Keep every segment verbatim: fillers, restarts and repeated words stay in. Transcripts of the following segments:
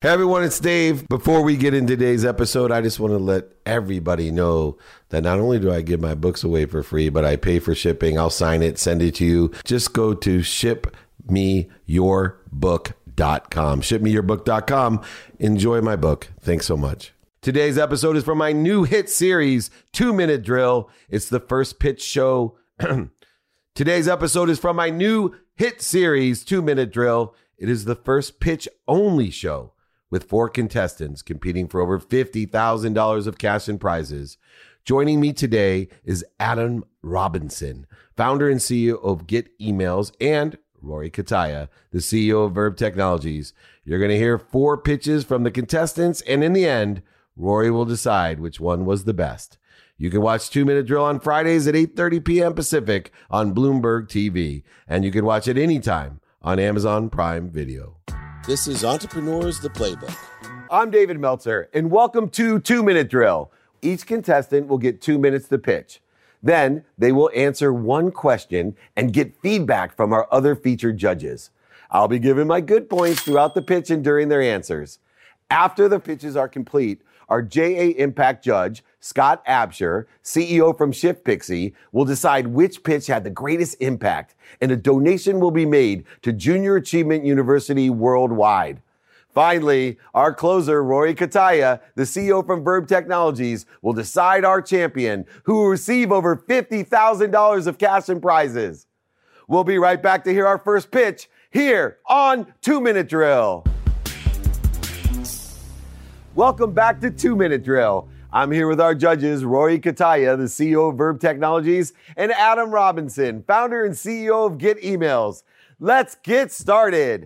Hey everyone, it's Dave. Before we get into today's episode, I just want to let everybody know that not only do I give my books away for free, but I pay for shipping. I'll sign it, send it to you. Just go to ship me your book dot com. ship me your book dot com. Enjoy my book. Thanks so much. Today's episode is from my new hit series, Two Minute Drill. It's the first pitch show. Today's episode is from my new hit series, Two Minute Drill. It is the first pitch only show with four contestants competing for over fifty thousand dollars of cash and prizes. Joining me today is Adam Robinson, founder and C E O of Get Emails, and Rory Cutaia, the C E O of Verb Technologies. You're going to hear four pitches from the contestants, and in the end, Rory will decide which one was the best. You can watch Two Minute Drill on Fridays at eight thirty p.m. Pacific on Bloomberg T V, and you can watch it anytime on Amazon Prime Video. This is Entrepreneurs, the Playbook. I'm David Meltzer, and welcome to Two Minute Drill. Each contestant will get two minutes to pitch. Then they will answer one question and get feedback from our other featured judges. I'll be giving my good points throughout the pitch and during their answers. After the pitches are complete, our J A Impact judge, Scott Absher, C E O from Shift Pixie, will decide which pitch had the greatest impact, and a donation will be made to Junior Achievement University worldwide. Finally, our closer, Rory Cutaia, the C E O from Verb Technologies, will decide our champion, who will receive over fifty thousand dollars of cash and prizes. We'll be right back to hear our first pitch here on Two Minute Drill. Welcome back to Two Minute Drill. I'm here with our judges, Rory Cutaia, the C E O of Verb Technologies, and Adam Robinson, founder and C E O of Get Emails. Let's get started.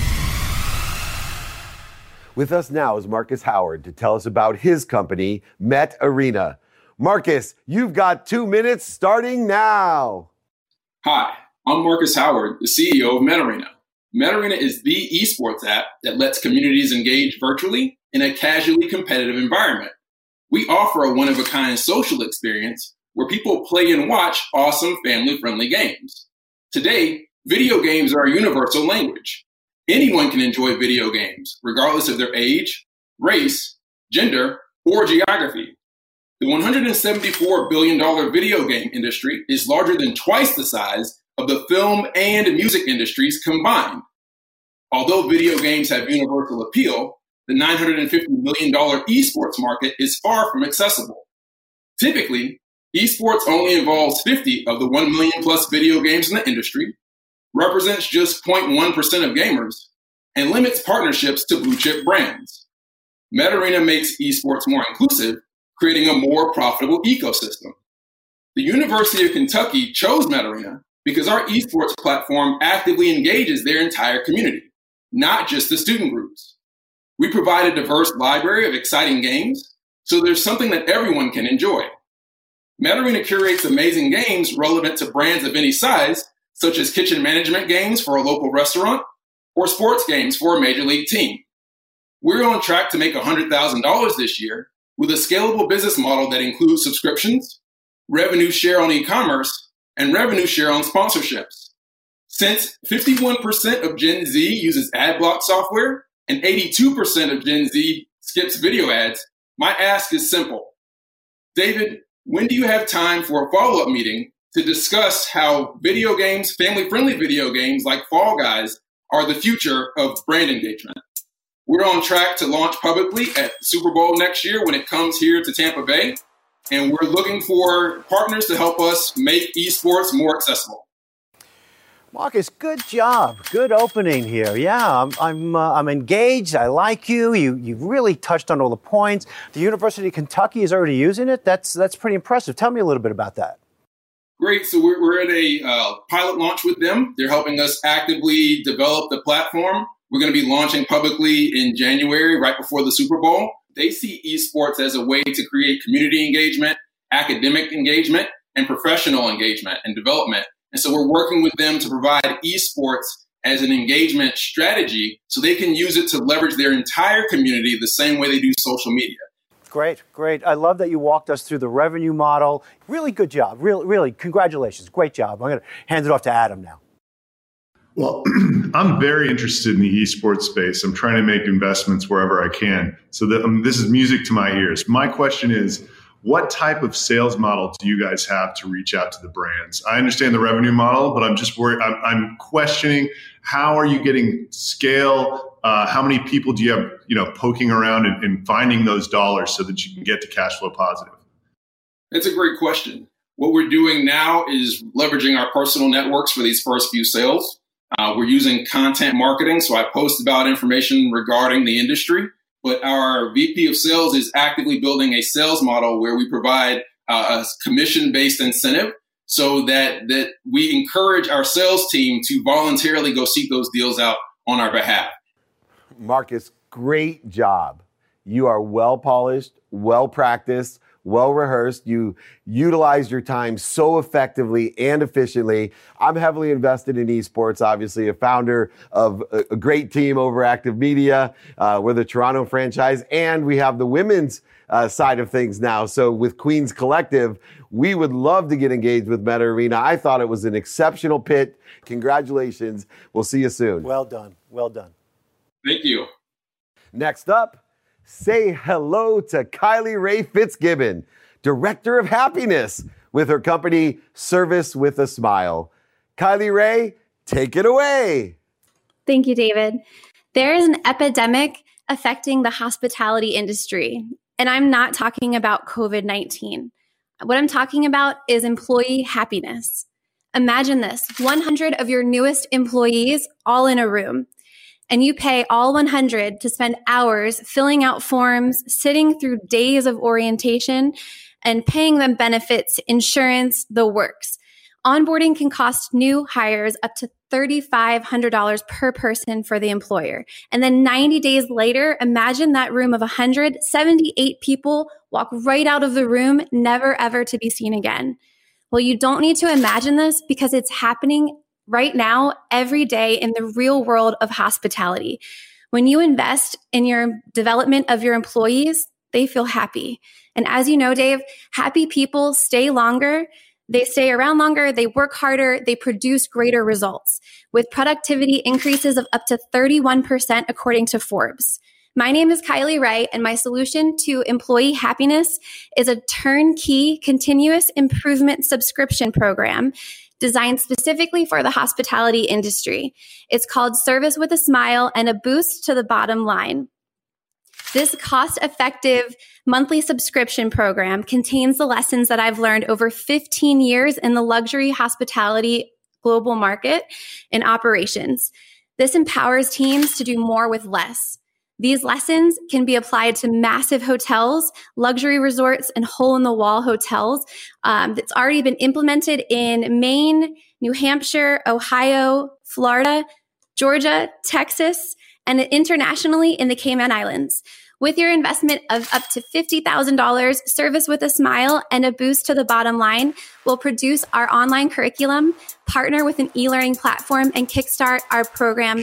With us now is Marcus Howard to tell us about his company, Met Arena. Marcus, you've got two minutes starting now. Hi, I'm Marcus Howard, the C E O of Met Arena. Met Arena is the esports app that lets communities engage virtually in a casually competitive environment. We offer a one-of-a-kind social experience where people play and watch awesome family-friendly games. Today, video games are a universal language. Anyone can enjoy video games, regardless of their age, race, gender, or geography. The one hundred seventy-four billion dollars video game industry is larger than twice the size of the film and music industries combined. Although video games have universal appeal, the nine hundred fifty million dollars esports market is far from accessible. Typically, esports only involves fifty of the one million plus video games in the industry, represents just zero point one percent of gamers, and limits partnerships to blue chip brands. Met Arena makes esports more inclusive, creating a more profitable ecosystem. The University of Kentucky chose Met Arena because our esports platform actively engages their entire community, not just the student groups. We provide a diverse library of exciting games, so there's something that everyone can enjoy. Met Arena curates amazing games relevant to brands of any size, such as kitchen management games for a local restaurant or sports games for a major league team. We're on track to make one hundred thousand dollars this year with a scalable business model that includes subscriptions, revenue share on e-commerce, and revenue share on sponsorships. Since fifty-one percent of Gen Z uses AdBlock software, and eighty-two percent of Gen Z skips video ads, my ask is simple. David, when do you have time for a follow-up meeting to discuss how video games, family-friendly video games like Fall Guys, are the future of brand engagement? We're on track to launch publicly at the Super Bowl next year when it comes here to Tampa Bay, and we're looking for partners to help us make esports more accessible. Marcus, good job. Good opening here. Yeah, I'm I'm, uh, I'm engaged. I like you. You you've really touched on all the points. The University of Kentucky is already using it. That's that's pretty impressive. Tell me a little bit about that. Great. So we're we're at a uh, pilot launch with them. They're helping us actively develop the platform. We're going to be launching publicly in January, right before the Super Bowl. They see esports as a way to create community engagement, academic engagement, and professional engagement and development. And so we're working with them to provide esports as an engagement strategy so they can use it to leverage their entire community the same way they do social media. Great, great. I love that you walked us through the revenue model. Really good job. Really, really, congratulations. Great job. I'm going to hand it off to Adam now. Well, I'm very interested in the esports space. I'm trying to make investments wherever I can. So that, um, this is music to my ears. My question is, what type of sales model do you guys have to reach out to the brands? I understand the revenue model, but I'm just worried. I'm, I'm questioning, how are you getting scale? Uh, how many people do you have, you know, poking around and, and finding those dollars so that you can get to cash flow positive? It's a great question. What we're doing now is leveraging our personal networks for these first few sales. Uh, we're using content marketing, so I post about information regarding the industry. But our V P of sales is actively building a sales model where we provide uh, a commission-based incentive so that, that we encourage our sales team to voluntarily go seek those deals out on our behalf. Marcus, great job. You are well polished, well practiced, well rehearsed. You utilized your time so effectively and efficiently. I'm heavily invested in esports, obviously a founder of a, a great team over Active Media. Uh, we're the Toronto franchise, and we have the women's uh, side of things now. So with Queens Collective, we would love to get engaged with Meta Arena. I thought it was an exceptional pit. Congratulations. We'll see you soon. Well done. Well done. Thank you. Next up, say hello to Kylie Rae Fitzgibbon, Director of Happiness with her company, Service with a Smile. Kylie Rae, take it away. Thank you, David. There is an epidemic affecting the hospitality industry, and I'm not talking about COVID nineteen. What I'm talking about is employee happiness. Imagine this, one hundred of your newest employees all in a room, and you pay all one hundred to spend hours filling out forms, sitting through days of orientation, and paying them benefits, insurance, the works. Onboarding can cost new hires up to three thousand five hundred dollars per person for the employer. And then ninety days later, imagine that room of one hundred seventy-eight people walk right out of the room, never ever to be seen again. Well, you don't need to imagine this because it's happening right now, every day in the real world of hospitality. When you invest in your development of your employees, they feel happy. And as you know, Dave, happy people stay longer. They stay around longer, they work harder, they produce greater results, with productivity increases of up to thirty-one percent according to Forbes. My name is Kylie Rae, and my solution to employee happiness is a turnkey continuous improvement subscription program designed specifically for the hospitality industry. It's called Service with a Smile and a Boost to the Bottom Line. This cost-effective monthly subscription program contains the lessons that I've learned over fifteen years in the luxury hospitality global market in operations. This empowers teams to do more with less. These lessons can be applied to massive hotels, luxury resorts, and hole-in-the-wall hotels. Um, that's already been implemented in Maine, New Hampshire, Ohio, Florida, Georgia, Texas, and internationally in the Cayman Islands. With your investment of up to fifty thousand dollars, Service with a Smile and a Boost to the Bottom Line will produce our online curriculum, partner with an e-learning platform, and kickstart our program.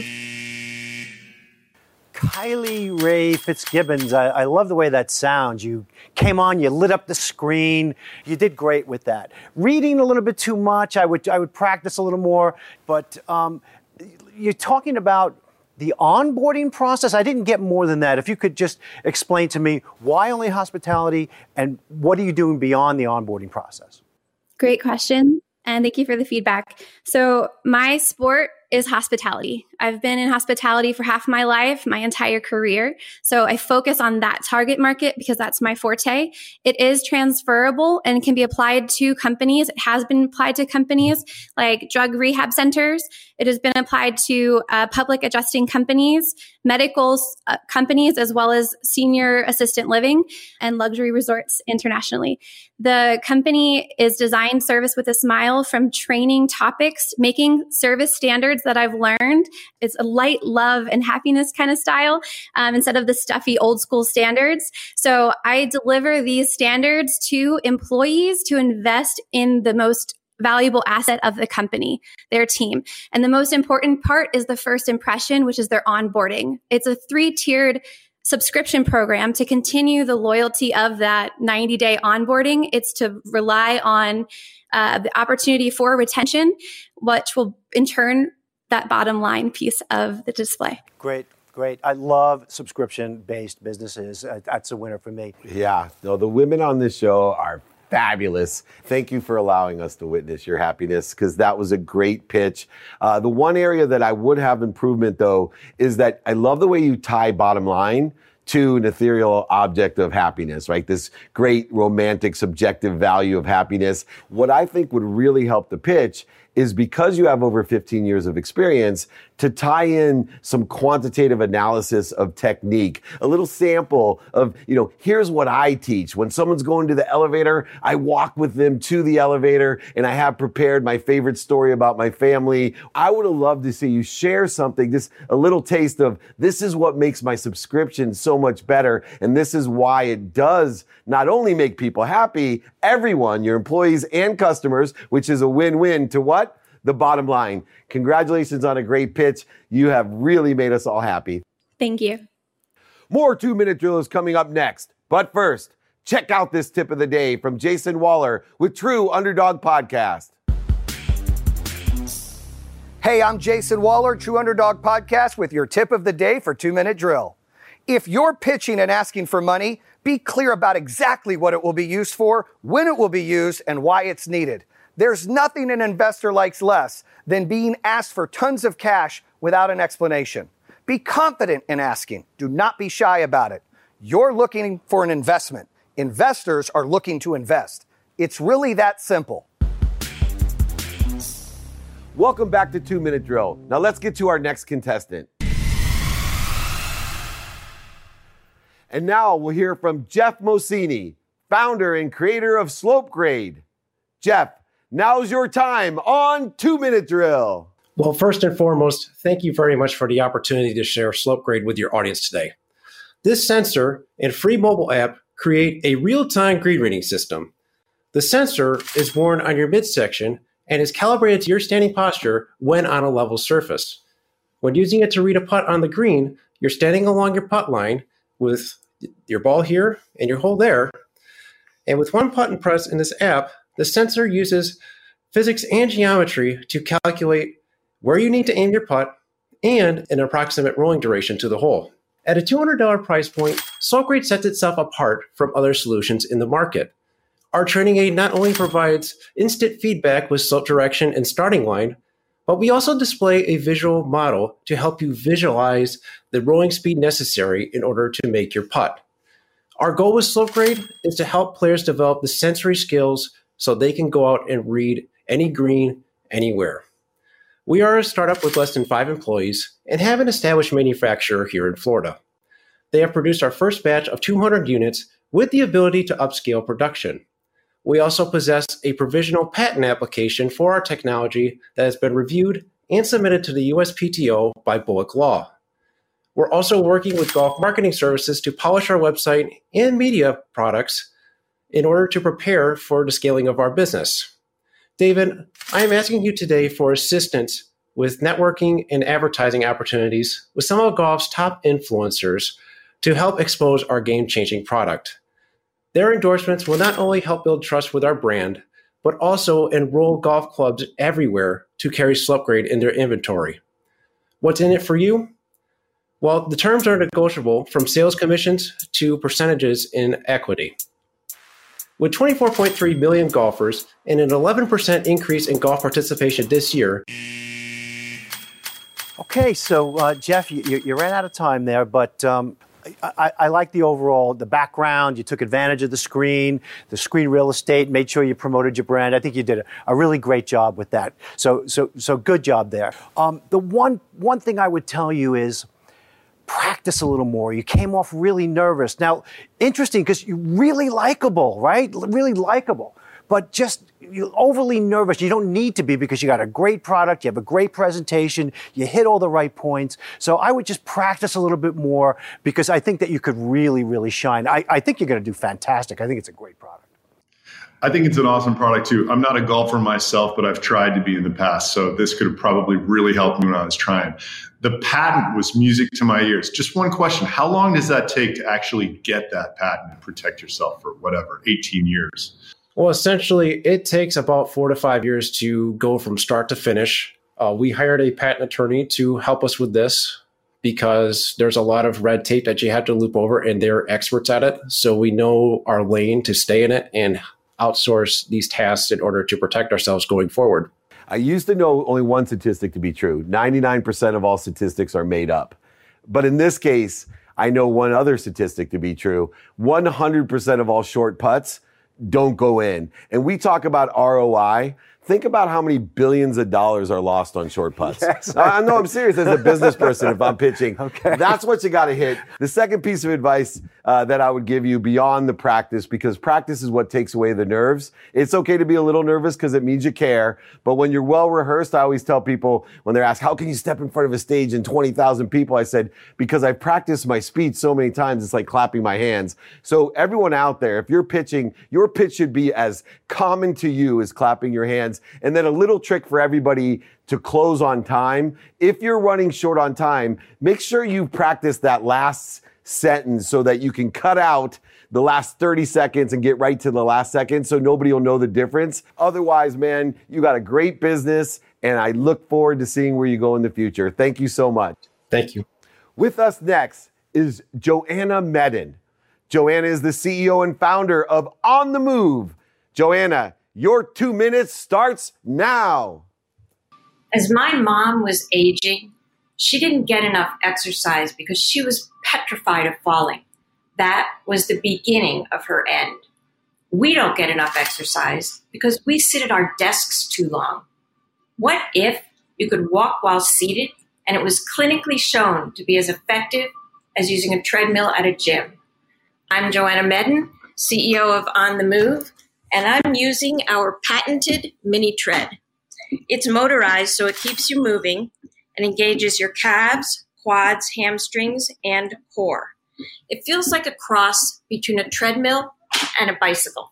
Kylie Rae Fitzgibbons, I, I love the way that sounds. You came on, you lit up the screen. You did great with that. Reading a little bit too much. I would I would practice a little more. But um, you're talking about the onboarding process. I didn't get more than that. If you could just explain to me why only hospitality and what are you doing beyond the onboarding process? Great question. And thank you for the feedback. So my sport is hospitality. I've been in hospitality for half my life, my entire career. So I focus on that target market because that's my forte. It is transferable and can be applied to companies. It has been applied to companies like drug rehab centers. It has been applied to uh, public adjusting companies, medical uh, companies, as well as senior assistant living and luxury resorts internationally. The company is designed Service with a Smile from training topics, making service standards that I've learned. It's a light love and happiness kind of style um, instead of the stuffy old school standards. So I deliver these standards to employees to invest in the most valuable asset of the company, their team. And the most important part is the first impression, which is their onboarding. It's a three-tiered subscription program to continue the loyalty of that ninety-day onboarding. It's to rely on uh, the opportunity for retention, which will in turn that bottom line piece of the display. Great. Great. I love subscription-based businesses. Uh, That's a winner for me. Yeah. No, the women on this show are fabulous. Thank you for allowing us to witness your happiness, because that was a great pitch. Uh, the one area that I would have improvement, though, is that I love the way you tie bottom line to an ethereal object of happiness, right? This great romantic subjective value of happiness. What I think would really help the pitch is, because you have over fifteen years of experience, to tie in some quantitative analysis of technique, a little sample of, you know, here's what I teach. When someone's going to the elevator, I walk with them to the elevator, and I have prepared my favorite story about my family. I would have loved to see you share something, just a little taste of, this is what makes my subscription so much better, and this is why it does not only make people happy, everyone, your employees and customers, which is a win-win to what? The bottom line. Congratulations on a great pitch. You have really made us all happy. Thank you. More two-minute drill is coming up next. But first, check out this tip of the day from Jason Waller with True Underdog Podcast. Hey, I'm Jason Waller, True Underdog Podcast, with your tip of the day for two-minute drill. If you're pitching and asking for money, be clear about exactly what it will be used for, when it will be used, and why it's needed. There's nothing an investor likes less than being asked for tons of cash without an explanation. Be confident in asking. Do not be shy about it. You're looking for an investment. Investors are looking to invest. It's really that simple. Welcome back to Two Minute Drill. Now let's get to our next contestant. And now we'll hear from Jeff Mosini, founder and creator of SlopeGrade. Jeff, now's your time on Two Minute Drill. Well, first and foremost, thank you very much for the opportunity to share SlopeGrade with your audience today. This sensor and free mobile app create a real-time green reading system. The sensor is worn on your midsection and is calibrated to your standing posture when on a level surface. When using it to read a putt on the green, you're standing along your putt line with your ball here and your hole there. And with one button press in this app, the sensor uses physics and geometry to calculate where you need to aim your putt and an approximate rolling duration to the hole. At a two hundred dollars price point, SlopeGrade sets itself apart from other solutions in the market. Our training aid not only provides instant feedback with slope direction and starting line, but we also display a visual model to help you visualize the rolling speed necessary in order to make your putt. Our goal with SlopeGrade is to help players develop the sensory skills so they can go out and read any green anywhere. We are a startup with less than five employees and have an established manufacturer here in Florida. They have produced our first batch of two hundred units with the ability to upscale production. We also possess a provisional patent application for our technology that has been reviewed and submitted to the U S P T O by Bullock Law. We're also working with golf marketing services to polish our website and media products in order to prepare for the scaling of our business. David, I am asking you today for assistance with networking and advertising opportunities with some of golf's top influencers to help expose our game-changing product. Their endorsements will not only help build trust with our brand, but also enroll golf clubs everywhere to carry SlopeGrade in their inventory. What's in it for you? Well, the terms are negotiable from sales commissions to percentages in equity. With twenty-four point three million golfers and an eleven percent increase in golf participation this year. Okay, so uh, Jeff, you, you ran out of time there, but um, I, I like the overall, the background. You took advantage of the screen, the screen real estate, made sure you promoted your brand. I think you did a, a really great job with that. So, so, so good job there. Um, the one one thing I would tell you is, practice a little more. You came off really nervous. Now, interesting because you're really likable, right? Really likable, but just you're overly nervous. You don't need to be because you got a great product. You have a great presentation. You hit all the right points. So I would just practice a little bit more because I think that you could really, really shine. I, I think you're going to do fantastic. I think it's a great product. I think it's an awesome product too. I'm not a golfer myself, but I've tried to be in the past. So this could have probably really helped me when I was trying. The patent was music to my ears. Just one question. How long does that take to actually get that patent and protect yourself for whatever, eighteen years? Well, essentially, it takes about four to five years to go from start to finish. Uh, we hired a patent attorney to help us with this because there's a lot of red tape that you have to loop over, and they're experts at it. So we know our lane to stay in it and outsource these tasks in order to protect ourselves going forward. I used to know only one statistic to be true. ninety-nine percent of all statistics are made up. But in this case, I know one other statistic to be true. one hundred percent of all short putts don't go in. And we talk about R O I. Think about how many billions of dollars are lost on short putts. Yes. I know I'm serious as a business person if I'm pitching. Okay. That's what you got to hit. The second piece of advice uh, that I would give you beyond the practice, because practice is what takes away the nerves. It's okay to be a little nervous because it means you care. But when you're well rehearsed, I always tell people when they're asked, how can you step in front of a stage and twenty thousand people? I said, because I've practiced my speech so many times, it's like clapping my hands. So everyone out there, if you're pitching, your pitch should be as common to you as clapping your hands. And then a little trick for everybody to close on time. If you're running short on time, make sure you practice that last sentence so that you can cut out the last thirty seconds and get right to the last second so nobody will know the difference. Otherwise, man, you got a great business, and I look forward to seeing where you go in the future. Thank you so much. Thank you. With us next is Joanna Medin. Joanna is the C E O and founder of On the Move. Joanna, your two minutes starts now. As my mom was aging, she didn't get enough exercise because she was petrified of falling. That was the beginning of her end. We don't get enough exercise because we sit at our desks too long. What if you could walk while seated and it was clinically shown to be as effective as using a treadmill at a gym? I'm Joanna Medin, C E O of On the Move, and I'm using our patented mini tread. It's motorized so it keeps you moving and engages your calves, quads, hamstrings, and core. It feels like a cross between a treadmill and a bicycle.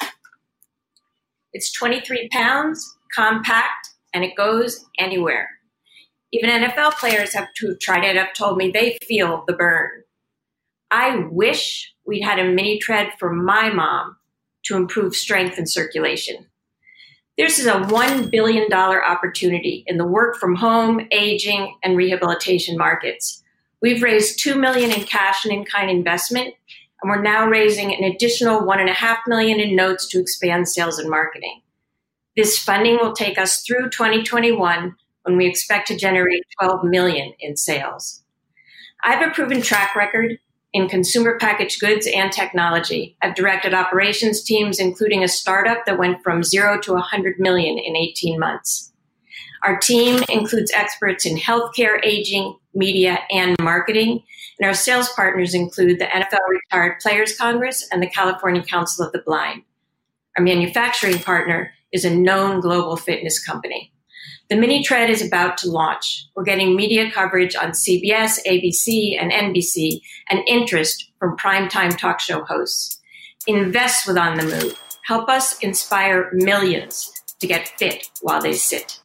It's twenty-three pounds, compact, and it goes anywhere. Even N F L players have tried it have told me they feel the burn. I wish we'd had a mini tread for my mom to improve strength and circulation. This is a one billion dollars opportunity in the work from home, aging, and rehabilitation markets. We've raised two million dollars in cash and in-kind investment, and we're now raising an additional one point five million dollars in notes to expand sales and marketing. This funding will take us through twenty twenty-one, when we expect to generate twelve million dollars in sales. I have a proven track record in consumer packaged goods and technology. I've directed operations teams, including a startup that went from zero to one hundred million dollars in eighteen months. Our team includes experts in healthcare, aging, media, and marketing. And our sales partners include the N F L Retired Players Congress and the California Council of the Blind. Our manufacturing partner is a known global fitness company. The mini tread is about to launch. We're getting media coverage on C B S, A B C, and N B C, and interest from primetime talk show hosts. Invest with On the Move. Help us inspire millions to get fit while they sit.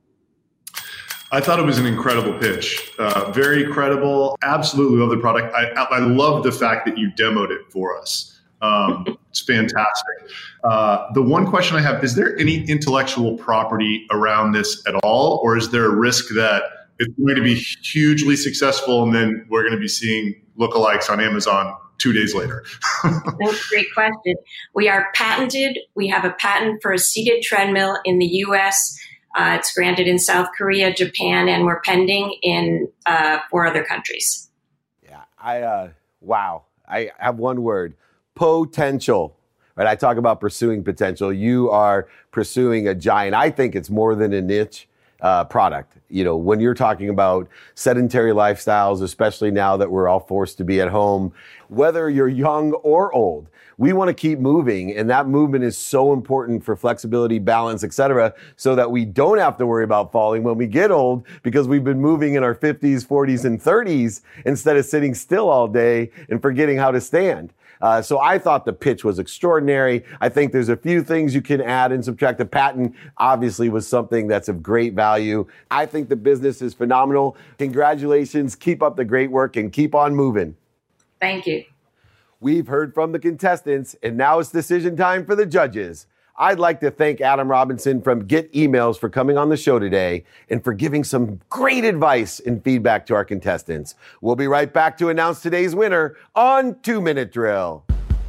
I thought it was an incredible pitch. Uh, very credible. Absolutely love the product. I, I love the fact that you demoed it for us. Um, it's fantastic. Uh, the one question I have, is there any intellectual property around this at all? Or is there a risk that it's going to be hugely successful and then we're going to be seeing lookalikes on Amazon two days later? That's a great question. We are patented. We have a patent for a seated treadmill in the U S. Uh, it's granted in South Korea, Japan, and we're pending in uh, four other countries. Yeah, I, uh, wow. I have one word. Potential, right? I talk about pursuing potential. You are pursuing a giant. I think it's more than a niche uh, product. You know, when you're talking about sedentary lifestyles, especially now that we're all forced to be at home, whether you're young or old, we want to keep moving. And that movement is so important for flexibility, balance, et cetera, so that we don't have to worry about falling when we get old because we've been moving in our fifties, forties, and thirties instead of sitting still all day and forgetting how to stand. Uh, so I thought the pitch was extraordinary. I think there's a few things you can add and subtract. The patent obviously was something that's of great value. I think the business is phenomenal. Congratulations. Keep up the great work and keep on moving. Thank you. We've heard from the contestants, and now it's decision time for the judges. I'd like to thank Adam Robinson from Get Emails for coming on the show today and for giving some great advice and feedback to our contestants. We'll be right back to announce today's winner on Two Minute Drill.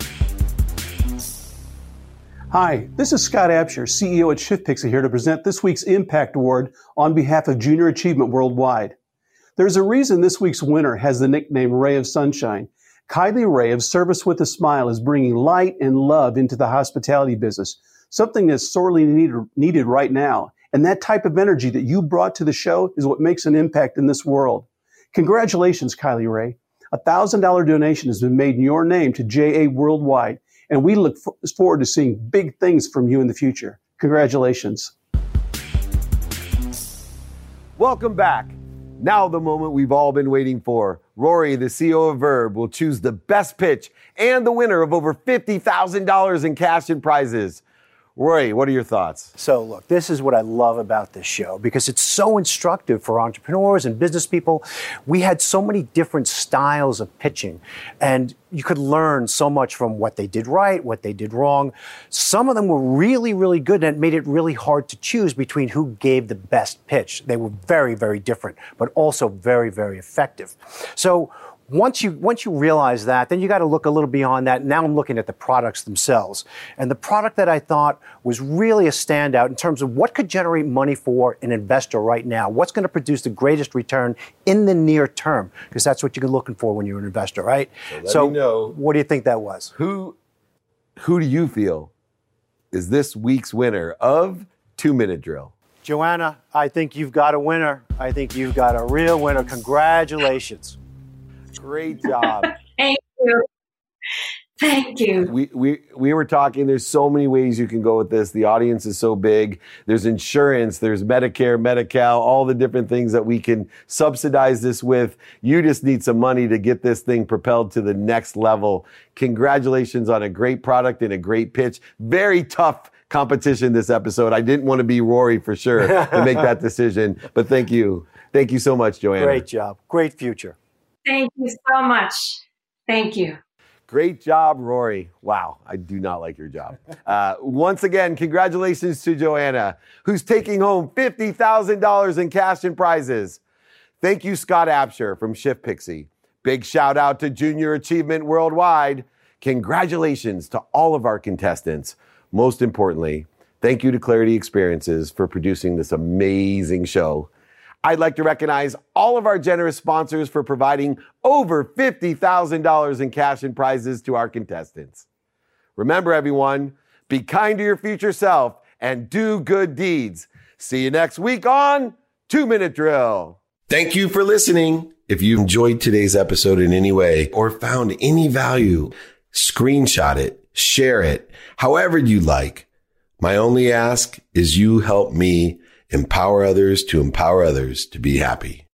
Hi, this is Scott Absher, C E O at ShiftPixie, here to present this week's Impact Award on behalf of Junior Achievement Worldwide. There's a reason this week's winner has the nickname Ray of Sunshine. Kylie Ray of Service with a Smile is bringing light and love into the hospitality business, something that's sorely needed, needed right now. And that type of energy that you brought to the show is what makes an impact in this world. Congratulations, Kylie Ray. A one thousand dollars donation has been made in your name to J A Worldwide, and we look f- forward to seeing big things from you in the future. Congratulations. Welcome back. Now the moment we've all been waiting for. Rory, the C E O of Verb, will choose the best pitch and the winner of over fifty thousand dollars in cash and prizes. Rory, what are your thoughts? So look, this is what I love about this show because it's so instructive for entrepreneurs and business people. We had so many different styles of pitching, and you could learn so much from what they did right, what they did wrong. Some of them were really, really good, and it made it really hard to choose between who gave the best pitch. They were very, very different, but also very, very effective. So Once you once you realize that, then you got to look a little beyond that. Now I'm looking at the products themselves. And the product that I thought was really a standout in terms of what could generate money for an investor right now. What's going to produce the greatest return in the near term? Because that's what you're looking for when you're an investor, right? So, let so me know, what do you think that was? Who, who do you feel is this week's winner of Two Minute Drill? Joanna, I think you've got a winner. I think you've got a real winner. Congratulations. Great job. Thank you. Thank you. We, we we were talking, there's so many ways you can go with this. The audience is so big. There's insurance, there's Medicare, Medi-Cal, all the different things that we can subsidize this with. You just need some money to get this thing propelled to the next level. Congratulations on a great product and a great pitch. Very tough competition this episode. I didn't want to be Rory for sure to make that decision, but thank you. Thank you so much, Joanna. Great job. Great future. Thank you so much. Thank you. Great job, Rory. Wow, I do not like your job. Uh, once again, congratulations to Joanna, who's taking home fifty thousand dollars in cash and prizes. Thank you, Scott Absher from ShiftPixie. Big shout out to Junior Achievement Worldwide. Congratulations to all of our contestants. Most importantly, thank you to Clarity Experiences for producing this amazing show. I'd like to recognize all of our generous sponsors for providing over fifty thousand dollars in cash and prizes to our contestants. Remember, everyone, be kind to your future self and do good deeds. See you next week on Two Minute Drill. Thank you for listening. If you enjoyed today's episode in any way or found any value, screenshot it, share it, however you like. My only ask is you help me empower others to empower others to be happy.